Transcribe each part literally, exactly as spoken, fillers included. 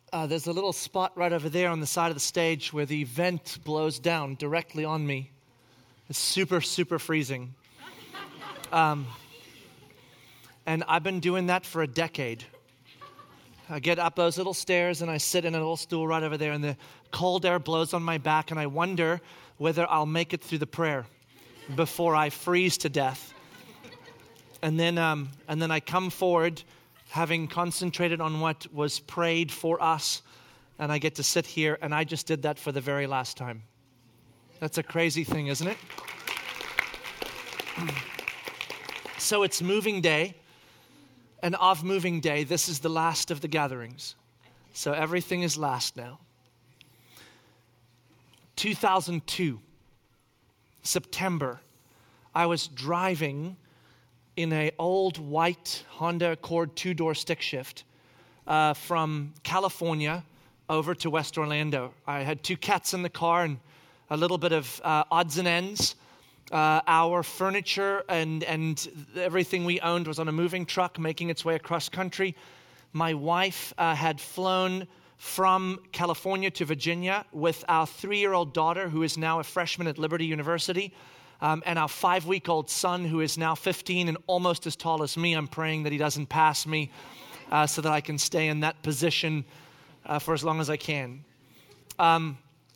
Uh, there's a little spot right over there on the side of the stage where the vent blows down directly on me. It's super, super freezing. Um, and I've been doing that for a decade. I get up those little stairs and I sit in a little stool right over there, and the cold air blows on my back, and I wonder whether I'll make it through the prayer before I freeze to death. And then, um, and then I come forward, having concentrated on what was prayed for us, and I get to sit here, and I just did that for the very last time. That's a crazy thing, isn't it? So it's moving day, and of moving day, this is the last of the gatherings. So everything is last now. two thousand two, September, I was driving in an old white Honda Accord two-door stick shift uh, from California over to West Orlando. I had two cats in the car and a little bit of uh, odds and ends. Uh, our furniture and, and everything we owned was on a moving truck making its way across country. My wife uh, had flown from California to Virginia with our three-year-old daughter, who is now a freshman at Liberty University. Um, and our five-week-old son, who is now fifteen and almost as tall as me. I'm praying that he doesn't pass me uh, so that I can stay in that position uh, for as long as I can. Um,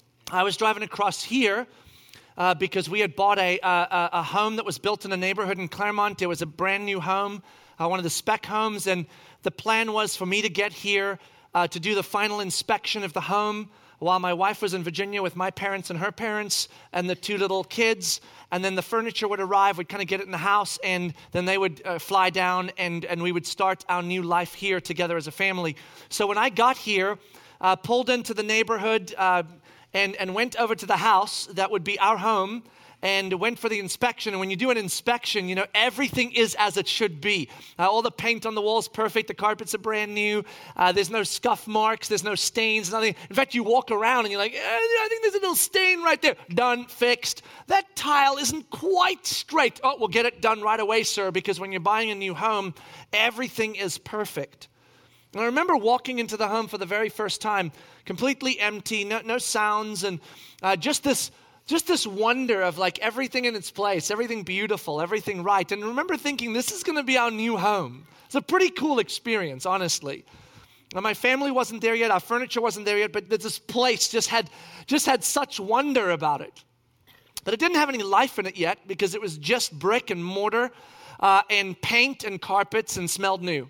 I was driving across here uh, because we had bought a, a, a home that was built in a neighborhood in Claremont. It was a brand new home, uh, one of the spec homes. And the plan was for me to get here uh, to do the final inspection of the home while my wife was in Virginia with my parents and her parents and the two little kids. And then the furniture would arrive, we'd kind of get it in the house, and then they would uh, fly down, and, and we would start our new life here together as a family. So when I got here, uh, pulled into the neighborhood uh, and, and went over to the house that would be our home, and went for the inspection. And when you do an inspection, you know, everything is as it should be. Uh, all the paint on the walls perfect. The carpets are brand new. Uh, there's no scuff marks. There's no stains, nothing. In fact, you walk around and you're like, eh, I think there's a little stain right there. Done, fixed. That tile isn't quite straight. Oh, we'll get it done right away, sir, because when you're buying a new home, everything is perfect. And I remember walking into the home for the very first time, completely empty, no, no sounds, and uh, just this Just this wonder of like everything in its place, everything beautiful, everything right. And I remember thinking, this is going to be our new home. It's a pretty cool experience, honestly. Now, my family wasn't there yet. Our furniture wasn't there yet. But this place just had, just had such wonder about it. But it didn't have any life in it yet because it was just brick and mortar uh, and paint and carpets and smelled new.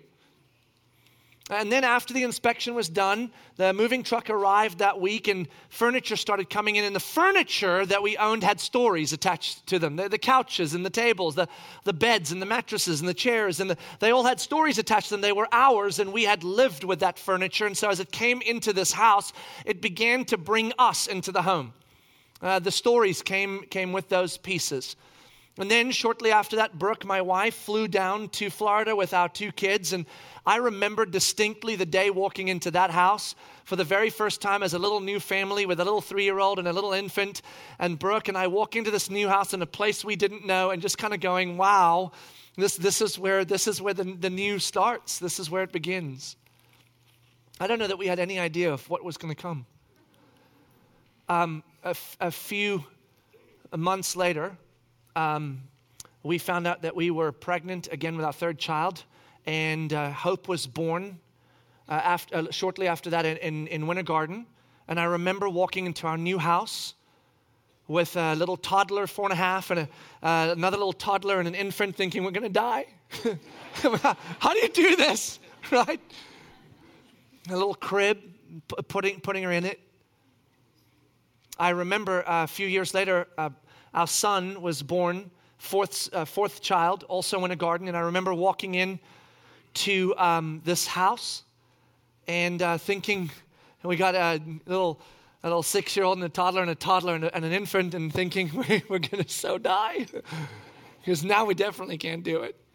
And then after the inspection was done, the moving truck arrived that week and furniture started coming in. And the furniture that we owned had stories attached to them. The, the couches and the tables, the, the beds and the mattresses and the chairs. And the, they all had stories attached to them. They were ours, and we had lived with that furniture. And so as it came into this house, it began to bring us into the home. Uh, the stories came, came with those pieces. And then shortly after that, Brooke, my wife, flew down to Florida with our two kids. And I remember distinctly the day walking into that house for the very first time as a little new family with a little three-year-old and a little infant. And Brooke and I walk into this new house in a place we didn't know and just kind of going, wow, this this is where this is where the, the new starts. This is where it begins. I don't know that we had any idea of what was going to come. Um, a, f- a few months later, Um, we found out that we were pregnant again with our third child, and uh, Hope was born uh, after, uh, shortly after that in, in, in Winter Garden. And I remember walking into our new house with a little toddler, four and a half, and a, uh, another little toddler and an infant, thinking we're going to die. How do you do this, right? A little crib, p- putting putting her in it. I remember uh, a few years later. Uh, Our son was born, fourth uh, fourth child, also in a garden. And I remember walking in to um, this house and uh, thinking, and we got a little a little six-year-old and a toddler and a toddler and, a, and an infant, and thinking we're going to so die because now we definitely can't do it.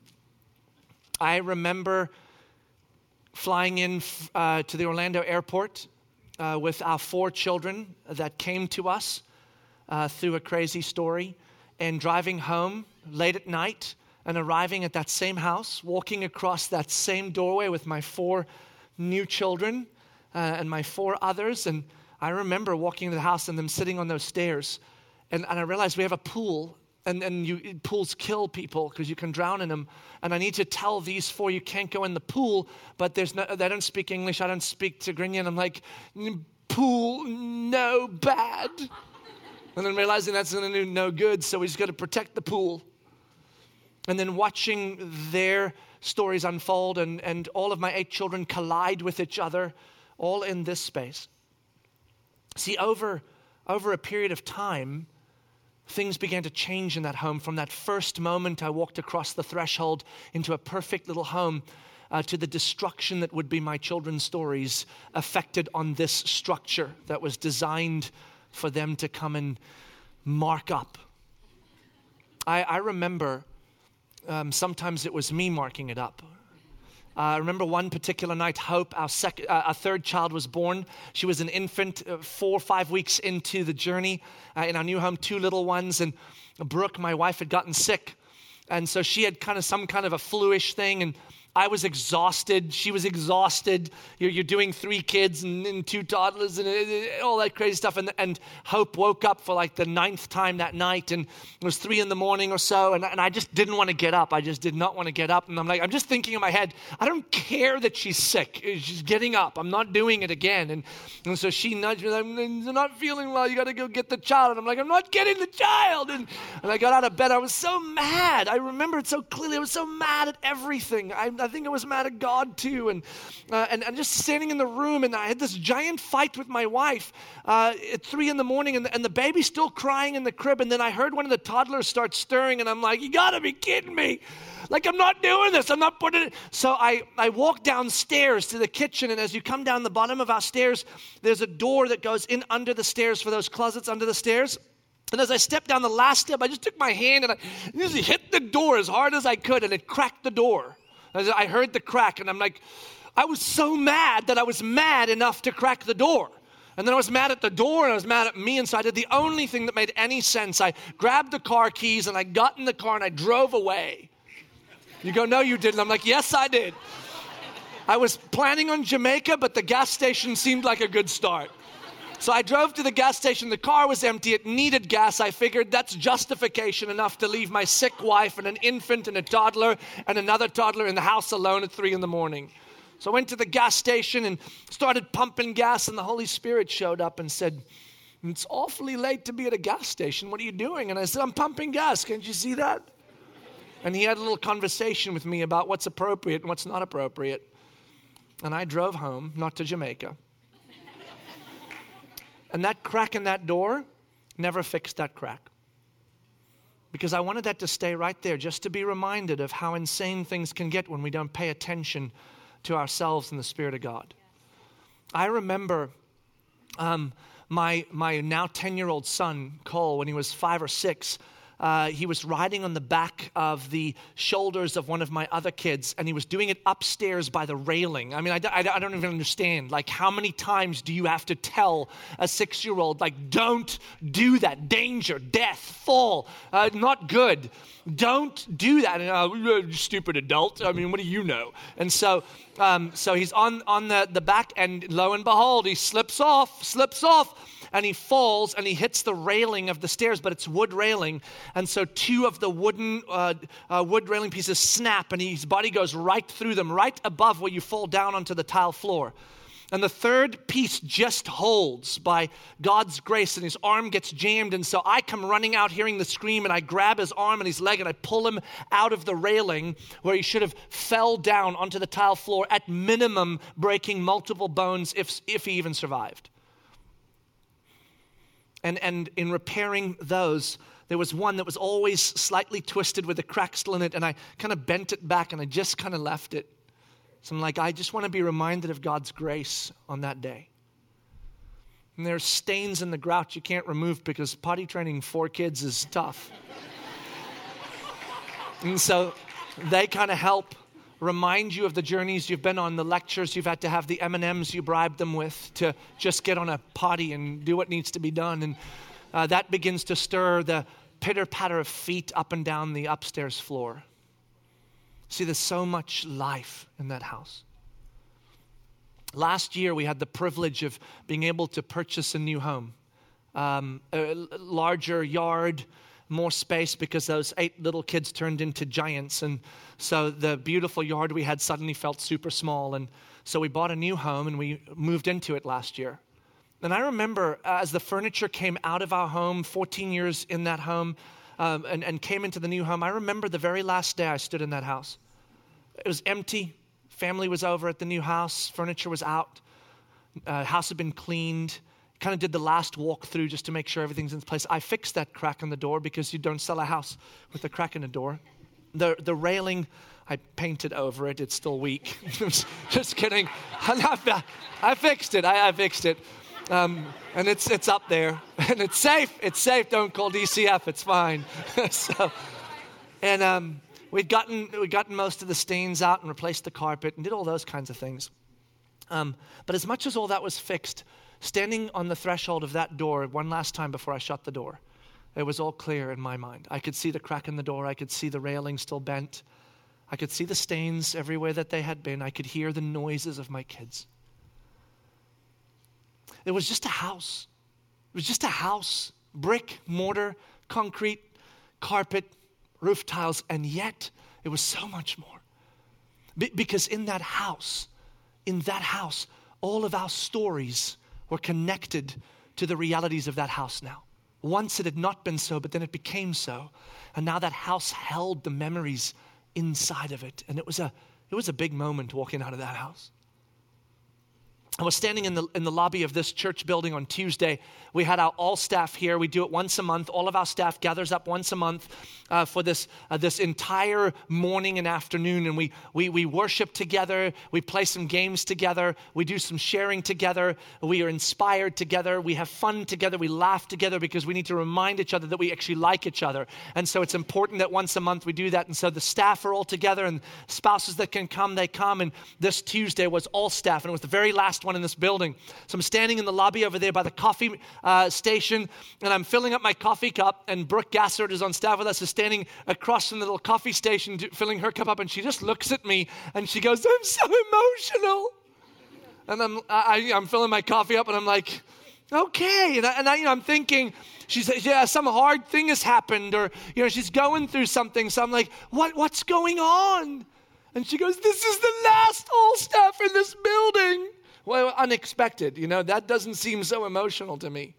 I remember flying in uh, to the Orlando airport uh, with our four children that came to us Uh, through a crazy story, and driving home late at night and arriving at that same house, walking across that same doorway with my four new children uh, and my four others. And I remember walking into the house and them sitting on those stairs. And, and I realized we have a pool. And, and you, pools kill people because you can drown in them. And I need to tell these four you can't go in the pool, but there's no, they don't speak English. I don't speak Tigrinya. I'm like, pool, no, bad. And then realizing that's going to do no good, so we just got to protect the pool. And then watching their stories unfold and, and all of my eight children collide with each other, all in this space. See, over, over a period of time, things began to change in that home. From that first moment I walked across the threshold into a perfect little home uh, to the destruction that would be my children's stories affected on this structure that was designed for them to come and mark up. I, I remember um, sometimes it was me marking it up. Uh, I remember one particular night, Hope, our, sec- uh, our third child, was born. She was an infant, uh, four or five weeks into the journey uh, in our new home, two little ones. And Brooke, my wife, had gotten sick. And so she had kind of some kind of a flu-ish thing. And I was exhausted. She was exhausted. You're, you're doing three kids and, and two toddlers and uh, all that crazy stuff. And, and Hope woke up for like the ninth time that night. And it was three in the morning or so. And, and I just didn't want to get up. I just did not want to get up. And I'm like, I'm just thinking in my head, I don't care that she's sick. She's getting up. I'm not doing it again. And, and so she nudged me. I'm not feeling well. You got to go get the child. And I'm like, I'm not getting the child. And, and I got out of bed. I was so mad. I remember it so clearly. I was so mad at everything. I, I think I was mad at God too, and, uh, and and just standing in the room, and I had this giant fight with my wife uh, at three in the morning, and the, and the baby's still crying in the crib, and then I heard one of the toddlers start stirring, and I'm like, you gotta be kidding me. Like, I'm not doing this. I'm not putting it. So I, I walk downstairs to the kitchen, and as you come down the bottom of our stairs, there's a door that goes in under the stairs for those closets under the stairs. And as I stepped down the last step, I just took my hand and I just hit the door as hard as I could, and it cracked the door. I heard the crack, and I'm like, I was so mad that I was mad enough to crack the door. And then I was mad at the door, and I was mad at me, and so I did the only thing that made any sense. I grabbed the car keys, and I got in the car, and I drove away. You go, no, you didn't. I'm like, yes, I did. I was planning on Jamaica, but the gas station seemed like a good start. So I drove to the gas station. The car was empty. It needed gas. I figured that's justification enough to leave my sick wife and an infant and a toddler and another toddler in the house alone at three in the morning. So I went to the gas station and started pumping gas, and the Holy Spirit showed up and said, it's awfully late to be at a gas station. What are you doing? And I said, I'm pumping gas. Can't you see that? And he had a little conversation with me about what's appropriate and what's not appropriate. And I drove home, not to Jamaica. And that crack in that door never fixed that crack. Because I wanted that to stay right there, just to be reminded of how insane things can get when we don't pay attention to ourselves and the Spirit of God. I remember um, my my now ten-year-old son, Cole, when he was five or six, Uh, he was riding on the back of the shoulders of one of my other kids, and he was doing it upstairs by the railing. I mean, I, I, I don't even understand. Like, how many times do you have to tell a six-year-old, like, don't do that, danger, death, fall, uh, not good. Don't do that. And, uh, stupid adult. I mean, what do you know? And so, um, so he's on on the the back, and lo and behold, he slips off, slips off. And he falls and he hits the railing of the stairs, but it's wood railing. And so two of the wooden uh, uh, wood railing pieces snap, and his body goes right through them, right above where you fall down onto the tile floor. And the third piece just holds by God's grace, and his arm gets jammed. And so I come running out hearing the scream, and I grab his arm and his leg, and I pull him out of the railing where he should have fell down onto the tile floor, at minimum breaking multiple bones if if he even survived. And and in repairing those, there was one that was always slightly twisted with a crack still in it, and I kind of bent it back, and I just kind of left it. So I'm like, I just want to be reminded of God's grace on that day. And there's stains in the grout you can't remove because potty training four kids is tough. And so they kind of help remind you of the journeys you've been on, the lectures you've had to have, the M and M's you bribed them with to just get on a potty and do what needs to be done. And uh, that begins to stir the pitter-patter of feet up and down the upstairs floor. See, there's so much life in that house. last year we had the privilege of being able to purchase a new home. Um, a larger yard, more space, because those eight little kids turned into giants. And so the beautiful yard we had suddenly felt super small. And so we bought a new home and we moved into it last year. And I remember as the furniture came out of our home, fourteen years in that home, um, and, and came into the new home, I remember the very last day I stood in that house. It was empty. Family was over at the new house. Furniture was out. Uh, house had been cleaned. Kind of did the last walk through just to make sure everything's in place. I fixed that crack in the door because you don't sell a house with a crack in the door. The the railing, I painted over it. It's still weak. Just kidding. I, I fixed it. I, I fixed it. Um, and it's it's up there. And it's safe. It's safe. Don't call D C F. It's fine. so, and um, we'd gotten we'd gotten most of the stains out and replaced the carpet and did all those kinds of things. Um, but as much as all that was fixed, standing on the threshold of that door one last time before I shut the door, it was all clear in my mind. I could see the crack in the door. I could see the railing still bent. I could see the stains everywhere that they had been. I could hear the noises of my kids. It was just a house. It was just a house. Brick, mortar, concrete, carpet, roof tiles, and yet it was so much more. Be- because in that house, in that house, all of our stories were connected to the realities of that house now. Once it had not been so, but then it became so. And now that house held the memories inside of it. And it was a it was a big moment walking out of that house. I was standing in the in the lobby of this church building on Tuesday. We had our all staff here. We do it once a month. All of our staff gathers up once a month uh, for this uh, this entire morning and afternoon, and we we we worship together. We play some games together. We do some sharing together. We are inspired together. We have fun together. We laugh together because we need to remind each other that we actually like each other. And so it's important that once a month we do that. And so the staff are all together, and spouses that can come, they come. And this Tuesday was all staff, and it was the very last one in this building. So I'm standing in the lobby over there by the coffee uh, station, and I'm filling up my coffee cup, and Brooke Gassert is on staff with us, is standing across from the little coffee station do, filling her cup up, and she just looks at me and she goes, "I'm so emotional." And I'm I, I'm filling my coffee up, and I'm like, okay. And, I, and I, you know, I'm thinking, she says, yeah, some hard thing has happened, or you know, she's going through something. So I'm like, what what's going on? And she goes, "This is the last all staff in this building." Well, unexpected, you know, that doesn't seem so emotional to me.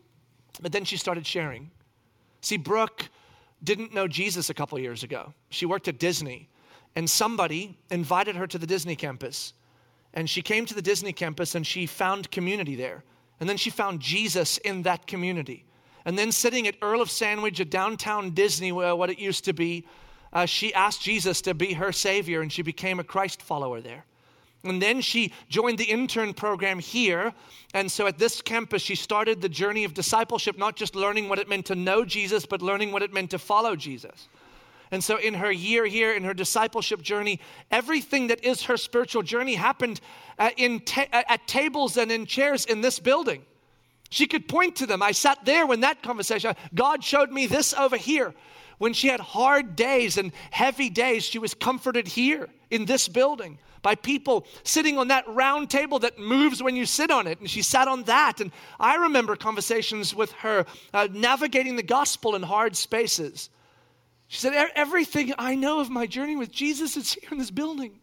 But then she started sharing. See, Brooke didn't know Jesus a couple years ago. She worked at Disney, and somebody invited her to the Disney campus. And she came to the Disney campus, and she found community there. And then she found Jesus in that community. And then sitting at Earl of Sandwich at downtown Disney, well, what it used to be, uh, she asked Jesus to be her Savior, and she became a Christ follower there. And then she joined the intern program here. And so at this campus, she started the journey of discipleship, not just learning what it meant to know Jesus, but learning what it meant to follow Jesus. And so in her year here, in her discipleship journey, everything that is her spiritual journey happened uh, in ta- at tables and in chairs in this building. She could point to them. I sat there when that conversation, God showed me this over here. When she had hard days and heavy days, she was comforted here in this building by people sitting on that round table that moves when you sit on it. And she sat on that. And I remember conversations with her, uh, navigating the gospel in hard spaces. She said, everything I know of my journey with Jesus is here in this building.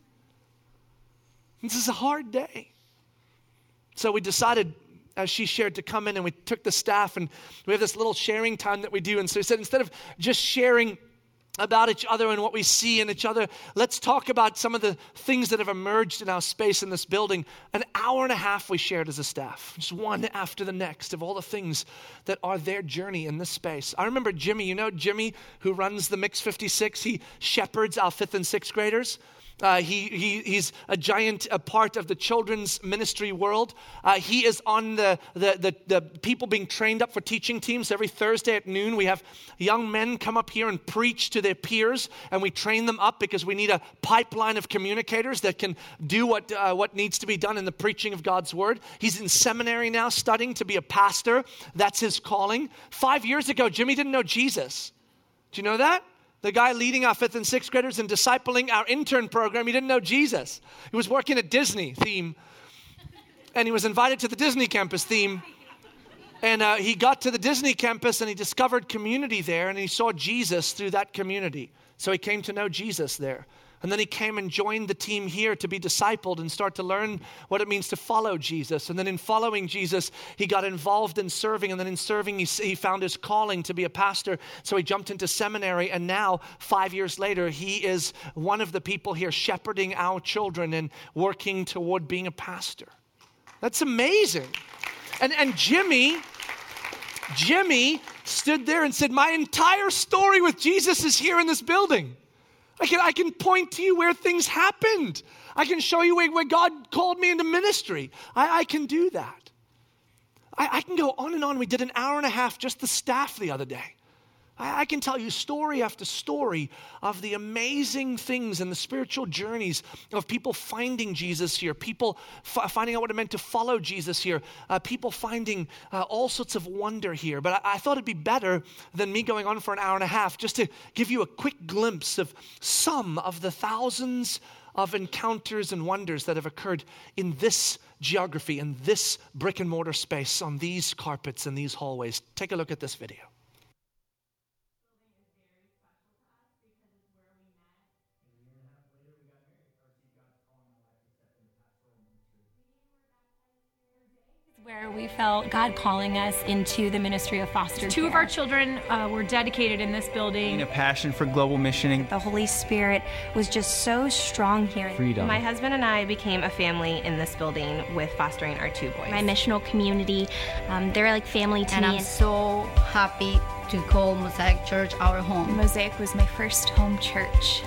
This is a hard day. So we decided, as she shared, to come in, and we took the staff, and we have this little sharing time that we do. And so we said, instead of just sharing about each other and what we see in each other, let's talk about some of the things that have emerged in our space in this building. An hour and a half we shared as a staff, just one after the next, of all the things that are their journey in this space. I remember Jimmy, you know Jimmy, who runs the Mix fifty-six, he shepherds our fifth and sixth graders. Uh, he, he he's a giant a part of the children's ministry world. Uh, he is on the, the, the, the people being trained up for teaching teams. Every Thursday at noon, we have young men come up here and preach to their peers, and we train them up because we need a pipeline of communicators that can do what uh, what needs to be done in the preaching of God's word. He's in seminary now studying to be a pastor. That's his calling. Five years ago, Jimmy didn't know Jesus. Do you know that? The guy leading our fifth and sixth graders and discipling our intern program, he didn't know Jesus. He was working at Disney theme. and he was invited to the Disney campus theme. And uh, he got to the Disney campus and he discovered community there, and he saw Jesus through that community. So he came to know Jesus there. And then he came and joined the team here to be discipled and start to learn what it means to follow Jesus. And then in following Jesus, he got involved in serving. And then in serving, he, he found his calling to be a pastor. So he jumped into seminary. And now, five years later, he is one of the people here shepherding our children and working toward being a pastor. That's amazing. And, and Jimmy, Jimmy stood there and said, my entire story with Jesus is here in this building. I can, I can point to you where things happened. I can show you where, where God called me into ministry. I, I can do that. I, I can go on and on. We did an hour and a half, just the staff the other day. I, I can tell you story after story of the amazing things and the spiritual journeys of people finding Jesus here, people f- finding out what it meant to follow Jesus here, uh, people finding uh, all sorts of wonder here. But I, I thought it'd be better than me going on for an hour and a half just to give you a quick glimpse of some of the thousands of encounters and wonders that have occurred in this geography, in this brick and mortar space, on these carpets and these hallways. Take a look at this video. Where we felt God calling us into the ministry of foster care. Two of our children uh, were dedicated in this building. A passion for global missioning. The Holy Spirit was just so strong here. Freedom. My husband and I became a family in this building with fostering our two boys. My missional community, um, they're like family to and me. I'm so happy to call Mosaic Church our home. Mosaic was my first home church.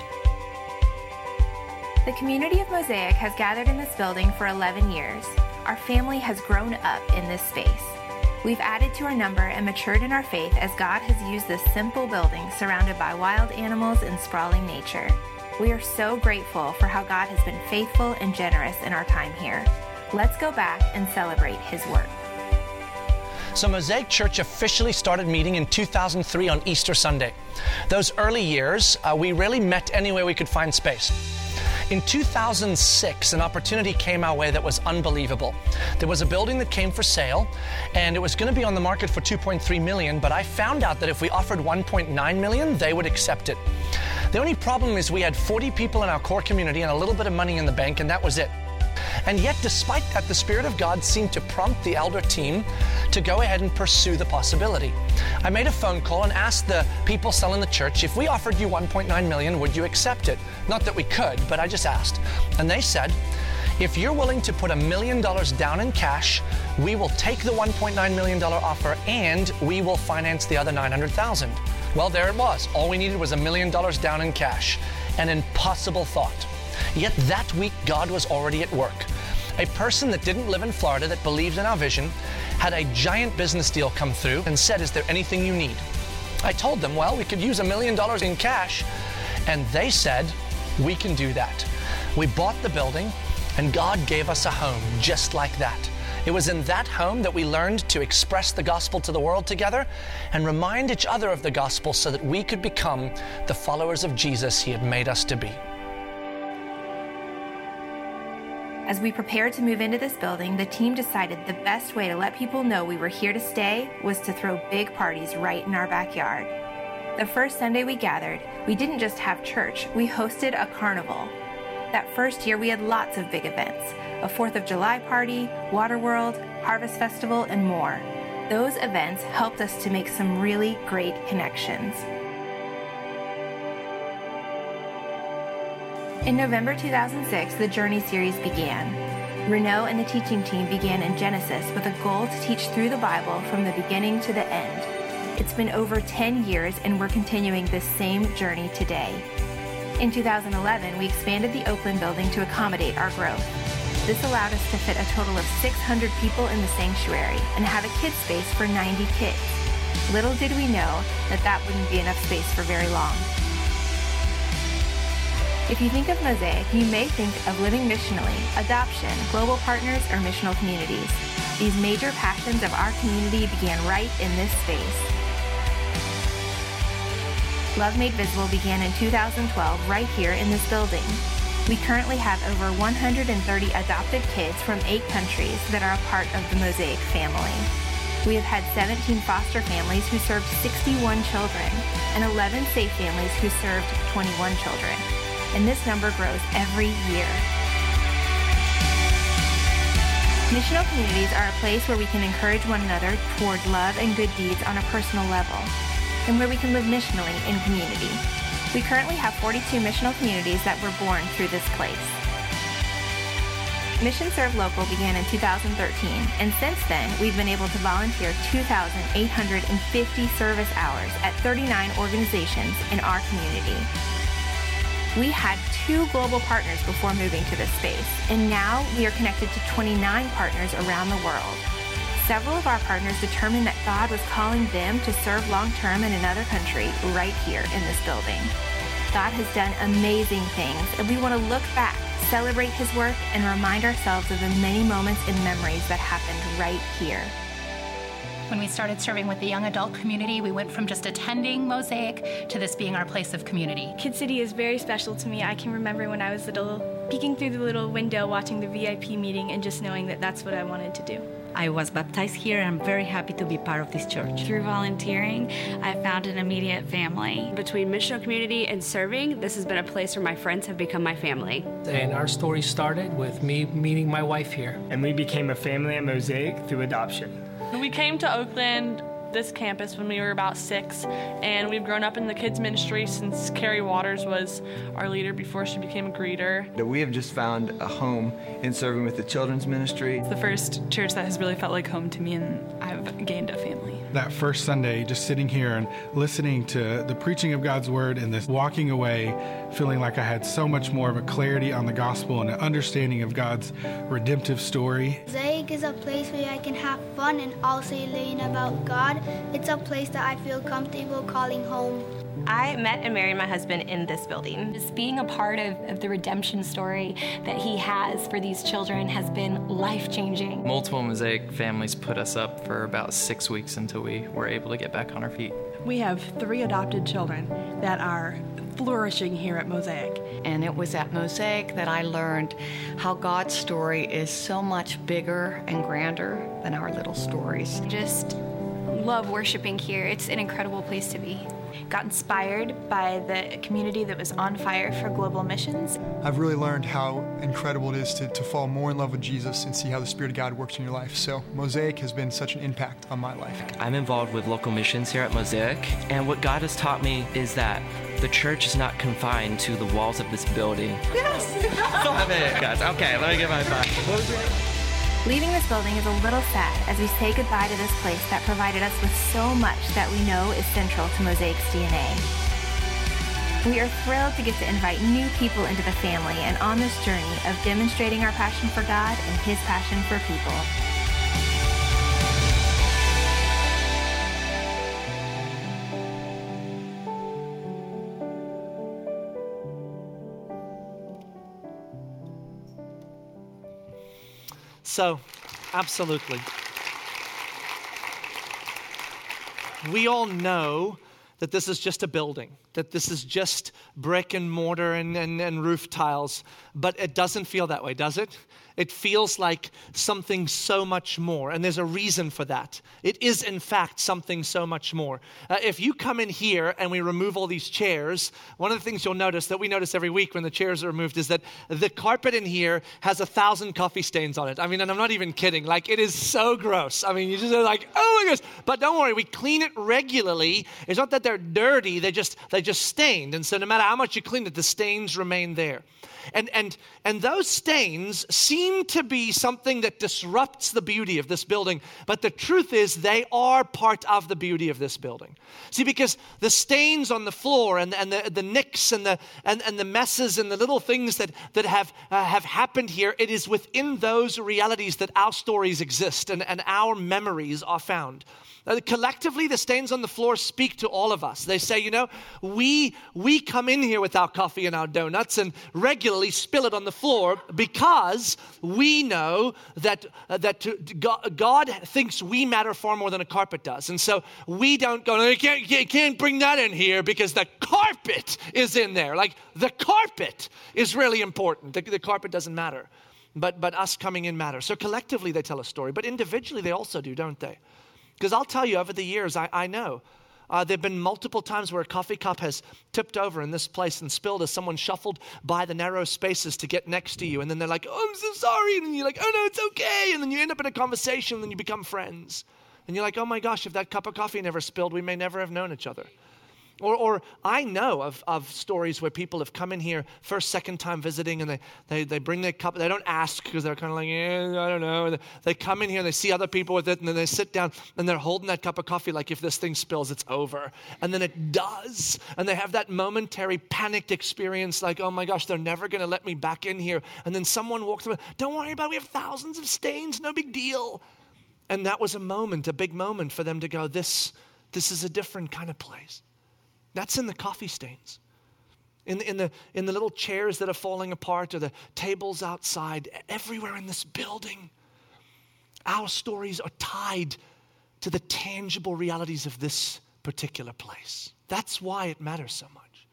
The community of Mosaic has gathered in this building for eleven years. Our family has grown up in this space. We've added to our number and matured in our faith as God has used this simple building surrounded by wild animals and sprawling nature. We are so grateful for how God has been faithful and generous in our time here. Let's go back and celebrate His work. So Mosaic Church officially started meeting in two thousand three on Easter Sunday. Those early years, uh, we really met anywhere we could find space. In two thousand six, an opportunity came our way that was unbelievable. There was a building that came for sale, and it was going to be on the market for two point three million dollars, but I found out that if we offered one point nine million dollars, they would accept it. The only problem is we had forty people in our core community and a little bit of money in the bank, and that was it. And yet, despite that, the Spirit of God seemed to prompt the elder team to go ahead and pursue the possibility. I made a phone call and asked the people selling the church, if we offered you one point nine million dollars, would you accept it? Not that we could, but I just asked. And they said, if you're willing to put a million dollars down in cash, we will take the one point nine million dollars offer and we will finance the other nine hundred thousand dollars. Well, there it was. All we needed was a million dollars down in cash. An impossible thought. Yet that week, God was already at work. A person that didn't live in Florida that believed in our vision had a giant business deal come through and said, is there anything you need? I told them, well, we could use a million dollars in cash. And they said, we can do that. We bought the building and God gave us a home just like that. It was in that home that we learned to express the gospel to the world together and remind each other of the gospel so that we could become the followers of Jesus He had made us to be. As we prepared to move into this building, the team decided the best way to let people know we were here to stay was to throw big parties right in our backyard. The first Sunday we gathered, we didn't just have church, we hosted a carnival. That first year we had lots of big events, a fourth of July party, Waterworld, Harvest Festival, and more. Those events helped us to make some really great connections. In November two thousand six, the Journey series began. Renaud and the teaching team began in Genesis with a goal to teach through the Bible from the beginning to the end. It's been over ten years and we're continuing this same journey today. In two thousand eleven, we expanded the Oakland building to accommodate our growth. This allowed us to fit a total of six hundred people in the sanctuary and have a kids space for ninety kids. Little did we know that that wouldn't be enough space for very long. If you think of Mosaic, you may think of living missionally, adoption, global partners, or missional communities. These major passions of our community began right in this space. Love Made Visible began in two thousand twelve right here in this building. We currently have over one hundred thirty adopted kids from eight countries that are a part of the Mosaic family. We have had seventeen foster families who served sixty-one children and eleven safe families who served twenty-one children. And this number grows every year. Missional communities are a place where we can encourage one another toward love and good deeds on a personal level, and where we can live missionally in community. We currently have forty-two missional communities that were born through this place. Mission Serve Local began in two thousand thirteen, and since then, we've been able to volunteer two thousand eight hundred fifty service hours at thirty-nine organizations in our community. We had two global partners before moving to this space, and now we are connected to twenty-nine partners around the world. Several of our partners determined that God was calling them to serve long-term in another country right here in this building. God has done amazing things, and we want to look back, celebrate His work, and remind ourselves of the many moments and memories that happened right here. When we started serving with the young adult community, we went from just attending Mosaic to this being our place of community. Kid City is very special to me. I can remember when I was little, peeking through the little window, watching the V I P meeting, and just knowing that that's what I wanted to do. I was baptized here, and I'm very happy to be part of this church. Through volunteering, I found an immediate family. Between missional community and serving, this has been a place where my friends have become my family. And our story started with me meeting my wife here. And we became a family at Mosaic through adoption. We came to Oakland, this campus, when we were about six, and we've grown up in the kids ministry since Carrie Waters was our leader before she became a greeter. We have just found a home in serving with the children's ministry. It's the first church that has really felt like home to me, and I've gained a family. That first Sunday, just sitting here and listening to the preaching of God's word and this walking away, feeling like I had so much more of a clarity on the gospel and an understanding of God's redemptive story. Mosaic is a place where I can have fun and also learn about God. It's a place that I feel comfortable calling home. I met and married my husband in this building. Just being a part of, of the redemption story that He has for these children has been life-changing. Multiple Mosaic families put us up for about six weeks until we were able to get back on our feet. We have three adopted children that are flourishing here at Mosaic. And it was at Mosaic that I learned how God's story is so much bigger and grander than our little stories. Just love worshiping here. It's an incredible place to be. Got inspired by the community that was on fire for global missions. I've really learned how incredible it is to, to fall more in love with Jesus and see how the Spirit of God works in your life. So Mosaic has been such an impact on my life. I'm involved with local missions here at Mosaic, and what God has taught me is that the church is not confined to the walls of this building. Yes! Love it, guys. Okay, let me get my five. Leaving this building is a little sad as we say goodbye to this place that provided us with so much that we know is central to Mosaic's D N A. We are thrilled to get to invite new people into the family and on this journey of demonstrating our passion for God and His passion for people. So, absolutely. We all know that this is just a building, that this is just brick and mortar and, and, and roof tiles, but it doesn't feel that way, does it? It feels like something so much more, and there's a reason for that. It is, in fact, something so much more. Uh, if you come in here and we remove all these chairs, one of the things you'll notice that we notice every week when the chairs are removed is that the carpet in here has a thousand coffee stains on it. I mean, and I'm not even kidding. Like, it is so gross. I mean, you just are like, oh my gosh. But don't worry, we clean it regularly. It's not that they're dirty, they just they just stained. And so no matter how much you clean it, the stains remain there. And and and those stains seem to be something that disrupts the beauty of this building. But the truth is they are part of the beauty of this building. See, because the stains on the floor and, and the, the nicks and the and, and the messes and the little things that, that have uh, have happened here, it is within those realities that our stories exist and, and our memories are found. Uh, collectively, the stains on the floor speak to all of us. They say, you know, we we come in here with our coffee and our donuts and regularly spill it on the floor because we know that uh, that to, to God, God thinks we matter far more than a carpet does. And so we don't go, you can't, you can't bring that in here because the carpet is in there. Like the carpet is really important. The, the carpet doesn't matter. But but us coming in matters. So collectively they tell a story, but individually they also do, don't they? Because I'll tell you, over the years, I, I know uh, there have been multiple times where a coffee cup has tipped over in this place and spilled as someone shuffled by the narrow spaces to get next to you. And then they're like, oh, I'm so sorry. And then you're like, oh, no, it's okay. And then you end up in a conversation and then you become friends. And you're like, oh, my gosh, if that cup of coffee never spilled, we may never have known each other. Or, or I know of, of stories where people have come in here first, second time visiting, and they, they, they bring their cup. They don't ask because they're kind of like, eh, I don't know. And they come in here and they see other people with it, and then they sit down and they're holding that cup of coffee like if this thing spills, it's over. And then it does. And they have that momentary panicked experience like, oh my gosh, they're never going to let me back in here. And then someone walks through, don't worry about it. We have thousands of stains. No big deal. And that was a moment, a big moment for them to go, this, this is a different kind of place. That's in the coffee stains, in the, in the in the little chairs that are falling apart or the tables outside, everywhere in this building. Our stories are tied to the tangible realities of this particular place. That's why it matters so much.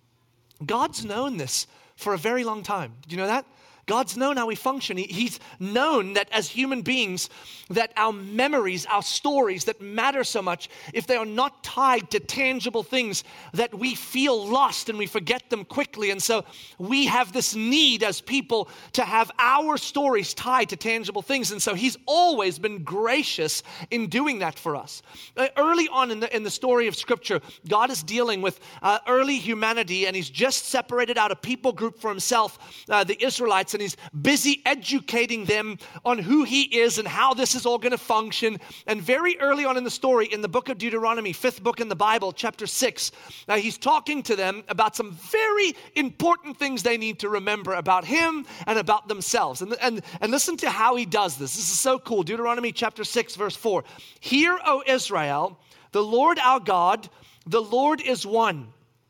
God's known this for a very long time. Did you know that? God's known how we function. He, he's known that as human beings, that our memories, our stories that matter so much, if they are not tied to tangible things, that we feel lost and we forget them quickly. And so we have this need as people to have our stories tied to tangible things. And so he's always been gracious in doing that for us. Uh, early on in the, in the story of Scripture, God is dealing with uh, early humanity, and he's just separated out a people group for himself, uh, the Israelites, and he's busy educating them on who he is and how this is all going to function. And very early on in the story, in the book of Deuteronomy, fifth book in the Bible, chapter six, uh, he's talking to them about some very important things they need to remember about him and about themselves. And, and, and listen to how he does this. This is so cool. Deuteronomy chapter six, verse four. Hear, O Israel, the Lord our God, the Lord is one.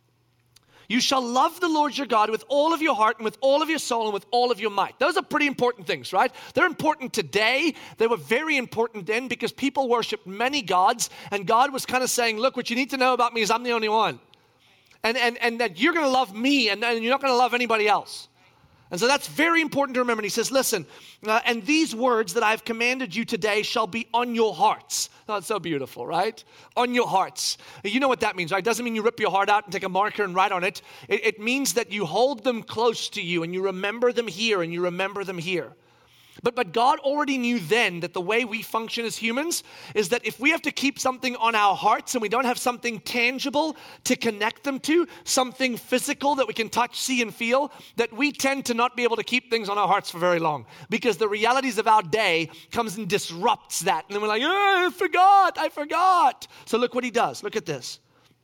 You shall love the Lord your God with all of your heart and with all of your soul and with all of your might. Those are pretty important things, right? They're important today. They were very important then because people worshiped many gods, and God was kind of saying, look, what you need to know about me is I'm the only one. And, and, and that you're going to love me, and, and you're not going to love anybody else. And so that's very important to remember. And he says, listen, uh, and these words that I've commanded you today shall be on your hearts. Oh, it's so beautiful, right? On your hearts. You know what that means, right? It doesn't mean you rip your heart out and take a marker and write on it. It, it means that you hold them close to you and you remember them here and you remember them here. But but God already knew then that the way we function as humans is that if we have to keep something on our hearts and we don't have something tangible to connect them to, something physical that we can touch, see, and feel, that we tend to not be able to keep things on our hearts for very long because the realities of our day comes and disrupts that. And then we're like, oh, I forgot, I forgot. So look what he does. Look at this.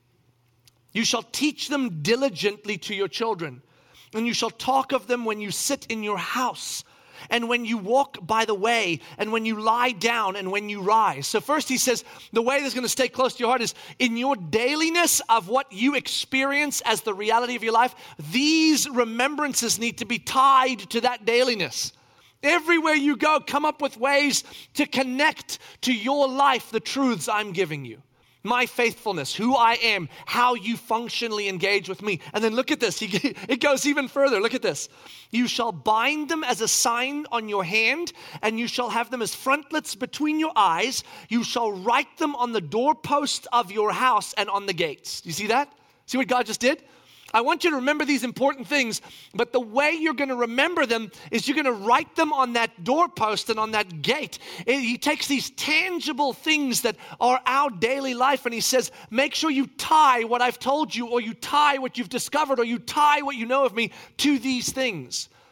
You shall teach them diligently to your children, and you shall talk of them when you sit in your house, and when you walk by the way, and when you lie down, and when you rise. So first he says, the way that's going to stay close to your heart is in your dailiness of what you experience as the reality of your life. These remembrances need to be tied to that dailiness. Everywhere you go, come up with ways to connect to your life the truths I'm giving you. My faithfulness, who I am, how you functionally engage with me. And then look at this. It goes even further. Look at this. You shall bind them as a sign on your hand, and you shall have them as frontlets between your eyes. You shall write them on the doorpost of your house and on the gates. Do you see that? See what God just did? I want you to remember these important things, but the way you're going to remember them is you're going to write them on that doorpost and on that gate. He takes these tangible things that are our daily life, and he says, make sure you tie what I've told you, or you tie what you've discovered, or you tie what you know of me to these things.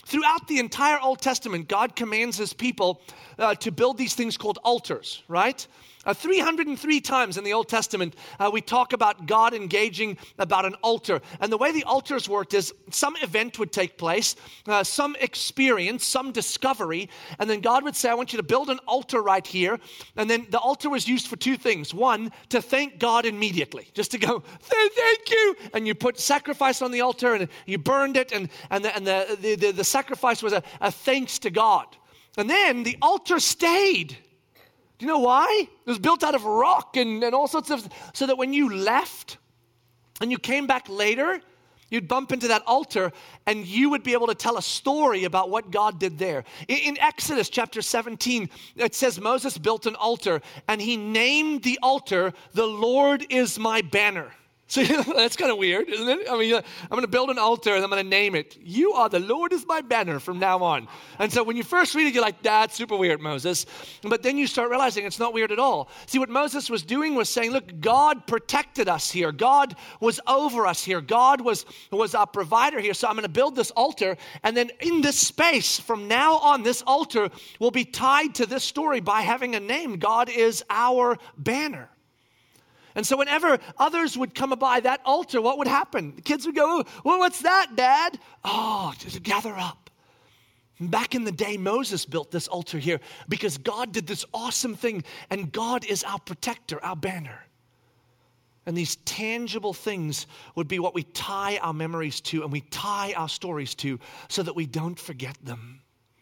Throughout the entire Old Testament, God commands his people uh, to build these things called altars, right? Uh, three hundred three times in the Old Testament, uh, we talk about God engaging about an altar. And the way the altars worked is some event would take place, uh, some experience, some discovery, and then God would say, I want you to build an altar right here. And then the altar was used for two things. One, to thank God immediately, just to go, thank you. And you put sacrifice on the altar and you burned it, and, and, the, and the, the, the, the sacrifice was a, a thanks to God. And then the altar stayed. Do you know why? It was built out of rock and, and all sorts of, so that when you left and you came back later, you'd bump into that altar and you would be able to tell a story about what God did there. In, in Exodus chapter seventeen, it says Moses built an altar and he named the altar, "The Lord is my banner." So that's kind of weird, isn't it? I mean, I'm going to build an altar and I'm going to name it, "You are the Lord is my banner" from now on. And so when you first read it, you're like, that's super weird, Moses. But then you start realizing it's not weird at all. See, what Moses was doing was saying, look, God protected us here. God was over us here. God was, was our provider here. So I'm going to build this altar. And then in this space, from now on, this altar will be tied to this story by having a name. God is our banner. And so whenever others would come by that altar, what would happen? The kids would go, well, what's that, Dad? Oh, to gather up. Back in the day, Moses built this altar here because God did this awesome thing, and God is our protector, our banner. And these tangible things would be what we tie our memories to and we tie our stories to so that we don't forget them.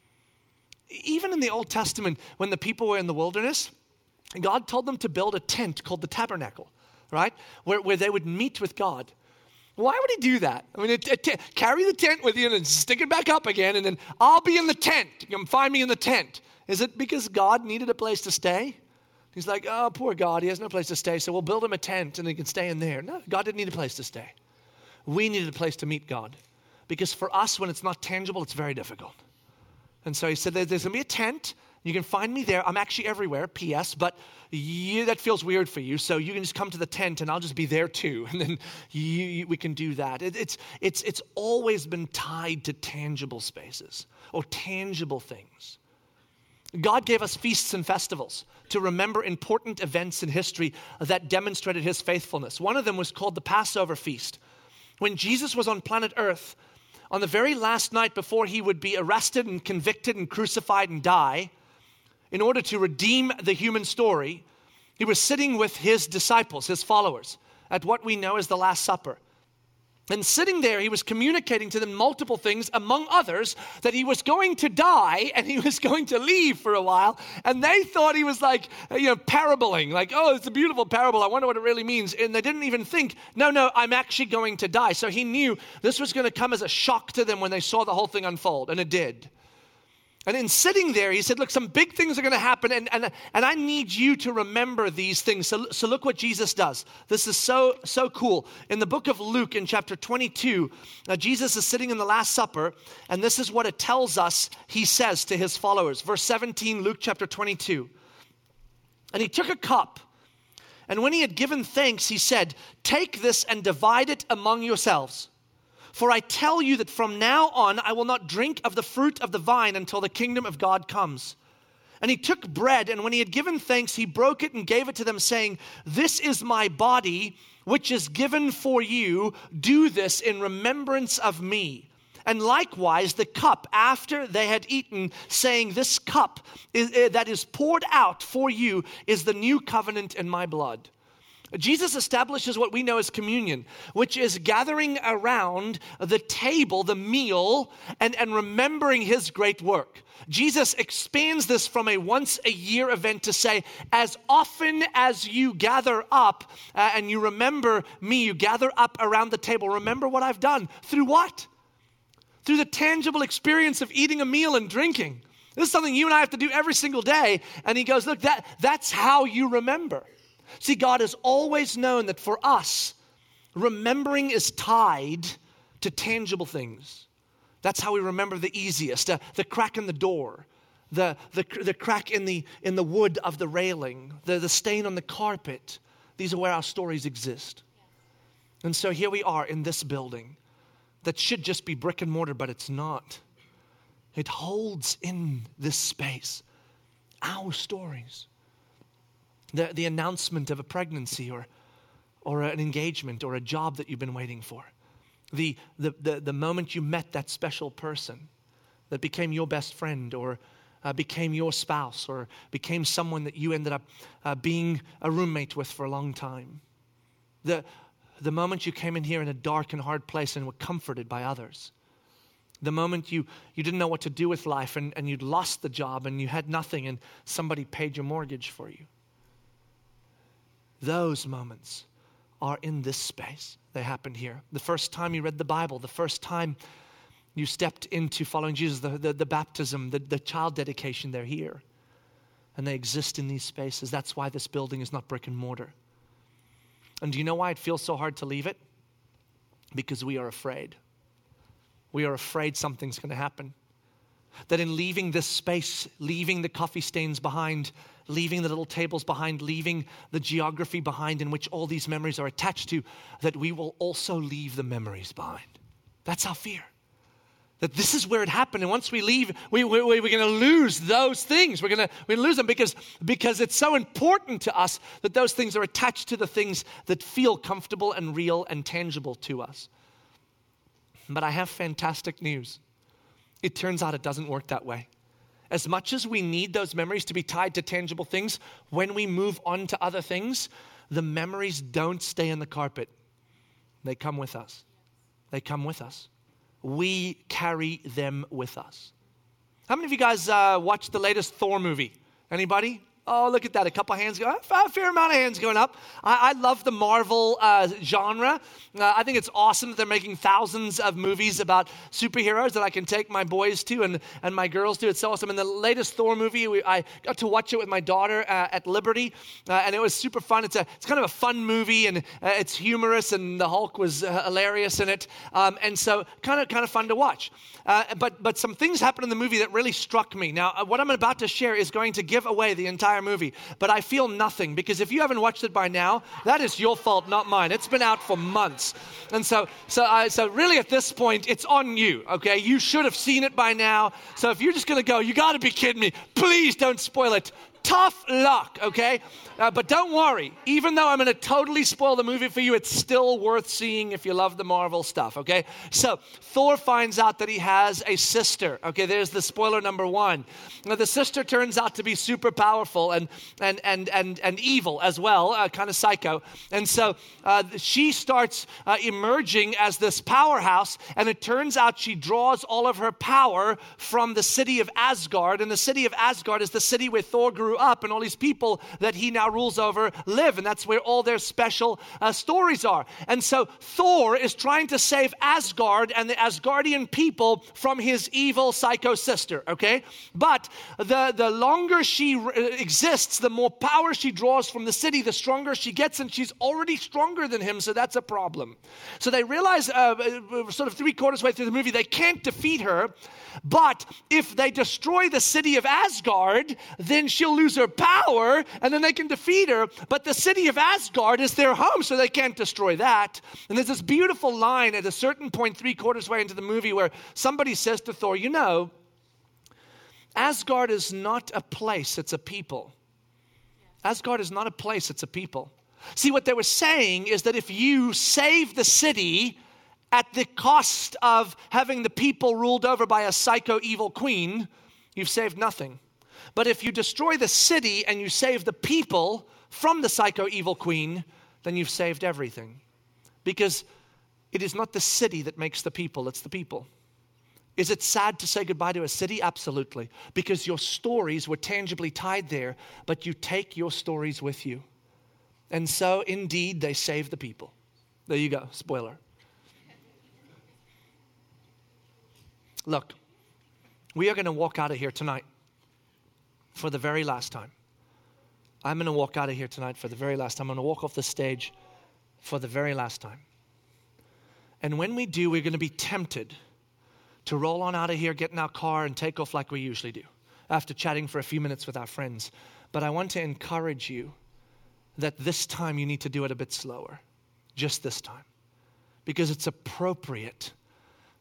Even in the Old Testament, when the people were in the wilderness, God told them to build a tent called the tabernacle, right? Where, where they would meet with God. Why would he do that? I mean, a, a t- carry the tent with you and then stick it back up again, and then I'll be in the tent. You can find me in the tent. Is it because God needed a place to stay? He's like, oh, poor God, he has no place to stay, so we'll build him a tent and he can stay in there. No, God didn't need a place to stay. We needed a place to meet God. Because for us, when it's not tangible, it's very difficult. And so he said, there's going to be a tent. You can find me there. I'm actually everywhere, P S, but you, that feels weird for you, so you can just come to the tent and I'll just be there too, and then you, you, we can do that. It, it's, it's, it's always been tied to tangible spaces or tangible things. God gave us feasts and festivals to remember important events in history that demonstrated his faithfulness. One of them was called the Passover feast. When Jesus was on planet Earth, on the very last night before he would be arrested and convicted and crucified and die, in order to redeem the human story, he was sitting with his disciples, his followers, at what we know as the Last Supper. And sitting there, he was communicating to them multiple things, among others, that he was going to die and he was going to leave for a while. And they thought he was like, you know, paraboling, like, oh, it's a beautiful parable. I wonder what it really means. And they didn't even think, no, no, I'm actually going to die. So he knew this was going to come as a shock to them when they saw the whole thing unfold, and it did. And in sitting there, he said, look, some big things are going to happen, and, and, and I need you to remember these things. So, so look what Jesus does. This is so, so cool. In the book of Luke, in chapter twenty-two, uh, Jesus is sitting in the Last Supper, and this is what it tells us he says to his followers. Verse seventeen, Luke chapter twenty-two. And he took a cup, and when he had given thanks, he said, take this and divide it among yourselves. For I tell you that from now on I will not drink of the fruit of the vine until the kingdom of God comes. And he took bread, and when he had given thanks, he broke it and gave it to them, saying, this is my body, which is given for you. Do this in remembrance of me. And likewise the cup after they had eaten, saying, this cup is, uh, that is poured out for you is the new covenant in my blood. Jesus establishes what we know as communion, which is gathering around the table, the meal, and, and remembering his great work. Jesus expands this from a once-a-year event to say, as often as you gather up uh, and you remember me, you gather up around the table, remember what I've done. Through what? Through the tangible experience of eating a meal and drinking. This is something you and I have to do every single day. And he goes, look, that, that's how you remember. See, God has always known that for us, remembering is tied to tangible things. That's how we remember the easiest. Uh, the crack in the door, the, the, the crack in the, in the wood of the railing, the, the stain on the carpet. These are where our stories exist. And so here we are in this building that should just be brick and mortar, but it's not. It holds in this space our stories. The, the announcement of a pregnancy or, or an engagement or a job that you've been waiting for. The, the, the, the moment you met that special person that became your best friend or uh, became your spouse or became someone that you ended up uh, being a roommate with for a long time. The, the moment you came in here in a dark and hard place and were comforted by others. The moment you, you didn't know what to do with life and, and you'd lost the job and you had nothing and somebody paid your mortgage for you. Those moments are in this space. They happened here. The first time you read the Bible, the first time you stepped into following Jesus, the, the, the baptism, the, the child dedication, they're here. And they exist in these spaces. That's why this building is not brick and mortar. And do you know why it feels so hard to leave it? Because we are afraid. We are afraid something's going to happen. That in leaving this space, leaving the coffee stains behind, leaving the little tables behind, leaving the geography behind in which all these memories are attached to, that we will also leave the memories behind. That's our fear. That this is where it happened, and once we leave, we, we, we're going to lose those things. We're going to we lose them because, because it's so important to us that those things are attached to the things that feel comfortable and real and tangible to us. But I have fantastic news. It turns out it doesn't work that way. As much as we need those memories to be tied to tangible things, when we move on to other things, the memories don't stay in the carpet. They come with us. They come with us. We carry them with us. How many of you guys uh, watched the latest Thor movie? Anybody? Oh, look at that. A couple hands going up. A fair amount of hands going up. I, I love the Marvel uh, genre. Uh, I think it's awesome that they're making thousands of movies about superheroes that I can take my boys to and, and my girls to. It's so awesome. In the latest Thor movie, we, I got to watch it with my daughter uh, at Liberty, uh, and it was super fun. It's a it's kind of a fun movie, and uh, it's humorous, and the Hulk was uh, hilarious in it. Um, and so kind of kind of fun to watch. Uh, but, but some things happened in the movie that really struck me. Now, uh, what I'm about to share is going to give away the entire movie, but I feel nothing, because if you haven't watched it by now, that is your fault, not mine. It's been out for months. And so so uh, so really at this point, it's on you, okay? You should have seen it by now. So if you're just going to go, you got to be kidding me. Please don't spoil it. Tough luck, okay? Uh, but don't worry. Even though I'm going to totally spoil the movie for you, it's still worth seeing if you love the Marvel stuff, okay? So Thor finds out that he has a sister. Okay, there's the spoiler number one. Now, the sister turns out to be super powerful and and and and, and evil as well, uh, kind of psycho. And so uh, she starts uh, emerging as this powerhouse, and it turns out she draws all of her power from the city of Asgard. And the city of Asgard is the city where Thor grew up, and all these people that he now rules over live, and that's where all their special uh, stories are. And so Thor is trying to save Asgard and the Asgardian people from his evil psycho sister, okay? But the, the longer she re- exists, the more power she draws from the city, the stronger she gets, and she's already stronger than him, so that's a problem. So they realize uh, sort of three quarters way through the movie, they can't defeat her, but if they destroy the city of Asgard, then she'll lose her power, and then they can defeat her. But the city of Asgard is their home, so they can't destroy that. And there's this beautiful line at a certain point, three quarters way into the movie, where somebody says to Thor, you know, Asgard is not a place, it's a people. Asgard is not a place, it's a people. See, what they were saying is that if you save the city at the cost of having the people ruled over by a psycho evil queen, you've saved nothing. But if you destroy the city and you save the people from the psycho evil queen, then you've saved everything. Because it is not the city that makes the people, it's the people. Is it sad to say goodbye to a city? Absolutely. Because your stories were tangibly tied there, but you take your stories with you. And so, indeed, they save the people. There you go, spoiler. Look, we are going to walk out of here tonight for the very last time. I'm going to walk out of here tonight for the very last time. I'm going to walk off the stage for the very last time. And when we do, we're going to be tempted to roll on out of here, get in our car, and take off like we usually do, after chatting for a few minutes with our friends. But I want to encourage you that this time you need to do it a bit slower, just this time, because it's appropriate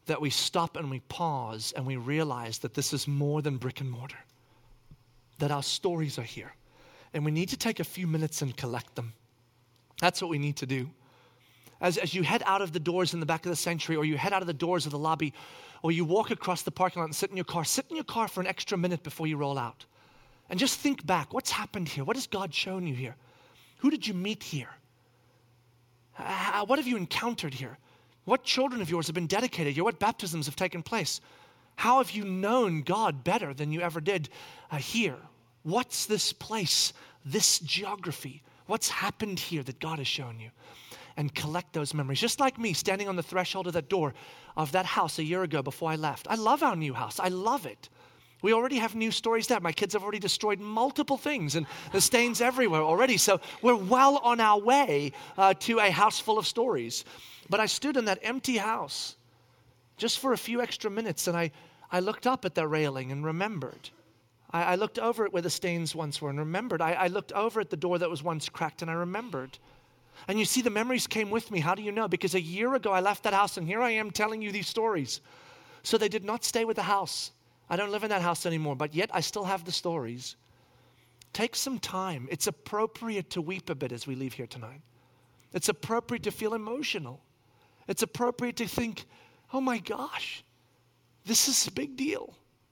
that we stop and we pause and we realize that this is more than brick and mortar, that our stories are here. And we need to take a few minutes and collect them. That's what we need to do. As, as you head out of the doors in the back of the sanctuary, or you head out of the doors of the lobby, or you walk across the parking lot and sit in your car, sit in your car for an extra minute before you roll out. And just think back. What's happened here? What has God shown you here? Who did you meet here? Uh, what have you encountered here? What children of yours have been dedicated here? What baptisms have taken place? How have you known God better than you ever did uh, here? What's this place, this geography? What's happened here that God has shown you? And collect those memories. Just like me standing on the threshold of that door of that house a year ago before I left. I love our new house. I love it. We already have new stories there. My kids have already destroyed multiple things and the stains everywhere already. So we're well on our way uh, to a house full of stories. But I stood in that empty house just for a few extra minutes, and I, I looked up at the railing and remembered. I, I looked over at where the stains once were and remembered. I, I looked over at the door that was once cracked and I remembered. And you see, the memories came with me. How do you know? Because a year ago I left that house and here I am telling you these stories. So they did not stay with the house. I don't live in that house anymore, but yet I still have the stories. Take some time. It's appropriate to weep a bit as we leave here tonight. It's appropriate to feel emotional. It's appropriate to think, oh my gosh, this is a big deal.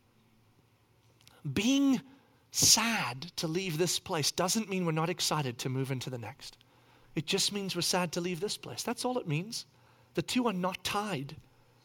Being sad to leave this place doesn't mean we're not excited to move into the next. It just means we're sad to leave this place. That's all it means. The two are not tied.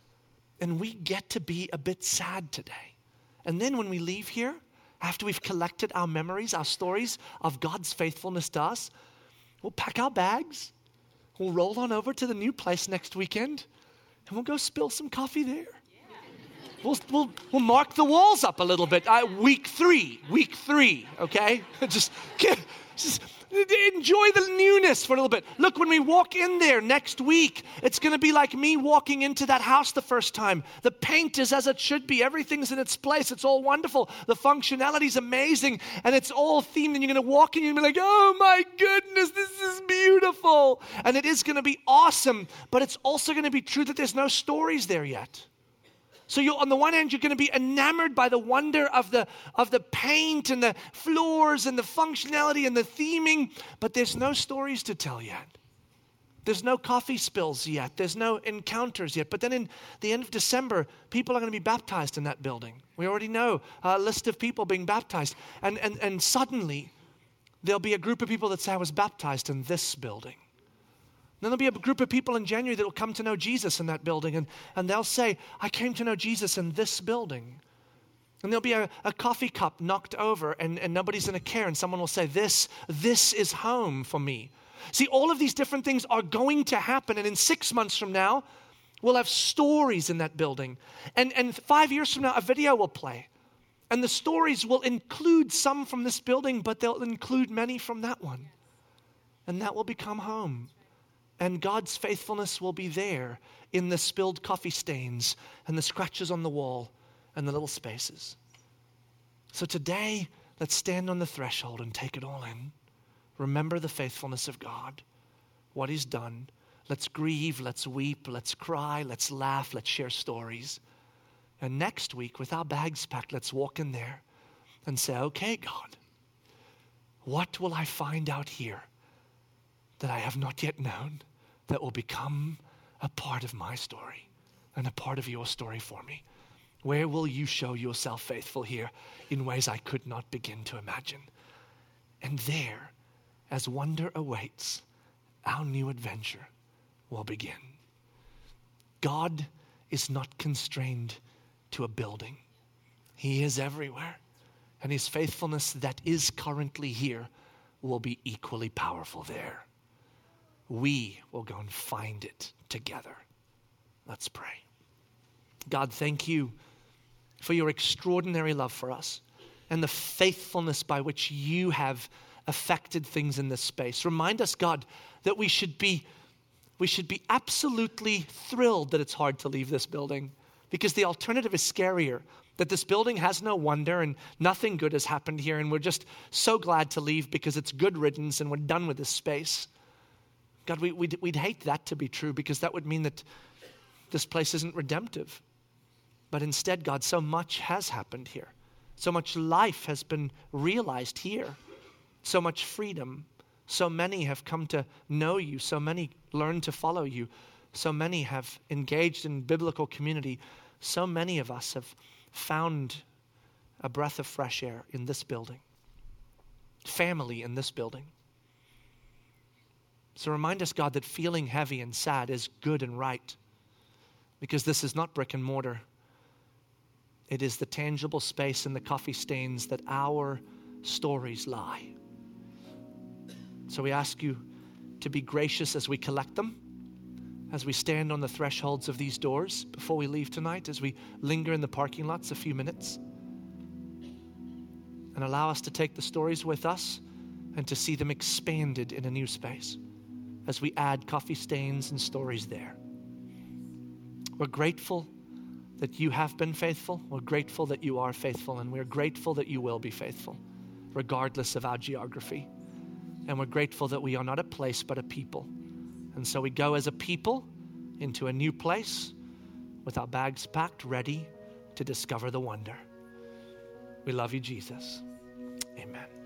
And we get to be a bit sad today. And then when we leave here, after we've collected our memories, our stories of God's faithfulness to us, we'll pack our bags. We'll roll on over to the new place next weekend, and we'll go spill some coffee there. Yeah. We'll, we'll, we'll mark the walls up a little bit. Uh, week three, week three, okay? just, just enjoy the newness for a little bit. Look, when we walk in there next week, it's going to be like me walking into that house the first time. The paint is as it should be. Everything's in its place. It's all wonderful. The functionality is amazing, and it's all themed, and you're going to walk in and you're going to be like, oh my goodness, this is beautiful. And it is going to be awesome, but it's also going to be true that there's no stories there yet. So you, on the one hand, you're going to be enamored by the wonder of the, of the paint and the floors and the functionality and the theming, but there's no stories to tell yet. There's no coffee spills yet. There's no encounters yet. But then in the end of December, people are going to be baptized in that building. We already know a list of people being baptized. And, and, and suddenly, there'll be a group of people that say, I was baptized in this building. Then there'll be a group of people in January that will come to know Jesus in that building, and, and they'll say, I came to know Jesus in this building. And there'll be a, a coffee cup knocked over, and, and nobody's going to care, and someone will say, this, this is home for me. See, all of these different things are going to happen, and in six months from now, we'll have stories in that building. And, and five years from now, a video will play. And the stories will include some from this building, but they'll include many from that one. And that will become home. And God's faithfulness will be there in the spilled coffee stains and the scratches on the wall and the little spaces. So today, let's stand on the threshold and take it all in. Remember the faithfulness of God, what He's done. Let's grieve, let's weep, let's cry, let's laugh, let's share stories. And next week, with our bags packed, let's walk in there and say, okay, God, what will I find out here that I have not yet known, that will become a part of my story and a part of your story for me? Where will you show yourself faithful here in ways I could not begin to imagine? And there, as wonder awaits, our new adventure will begin. God is not constrained to a building. He is everywhere. And His faithfulness that is currently here will be equally powerful there. We will go and find it together. Let's pray. God, thank you for your extraordinary love for us and the faithfulness by which you have affected things in this space. Remind us, God, that we should be, we should be absolutely thrilled that it's hard to leave this building, because the alternative is scarier, that this building has no wonder and nothing good has happened here, and we're just so glad to leave because it's good riddance and we're done with this space. God, we, we'd, we'd hate that to be true, because that would mean that this place isn't redemptive. But instead, God, so much has happened here. So much life has been realized here. So much freedom. So many have come to know you. So many learned to follow you. So many have engaged in biblical community. So many of us have found a breath of fresh air in this building. Family in this building. So remind us, God, that feeling heavy and sad is good and right. Because this is not brick and mortar. It is the tangible space in the coffee stains that our stories lie. So we ask you to be gracious as we collect them, as we stand on the thresholds of these doors before we leave tonight, as we linger in the parking lots a few minutes, and allow us to take the stories with us and to see them expanded in a new space as we add coffee stains and stories there. We're grateful that you have been faithful. We're grateful that you are faithful, and we're grateful that you will be faithful, regardless of our geography. And we're grateful that we are not a place, but a people. And so we go as a people into a new place with our bags packed, ready to discover the wonder. We love you, Jesus. Amen.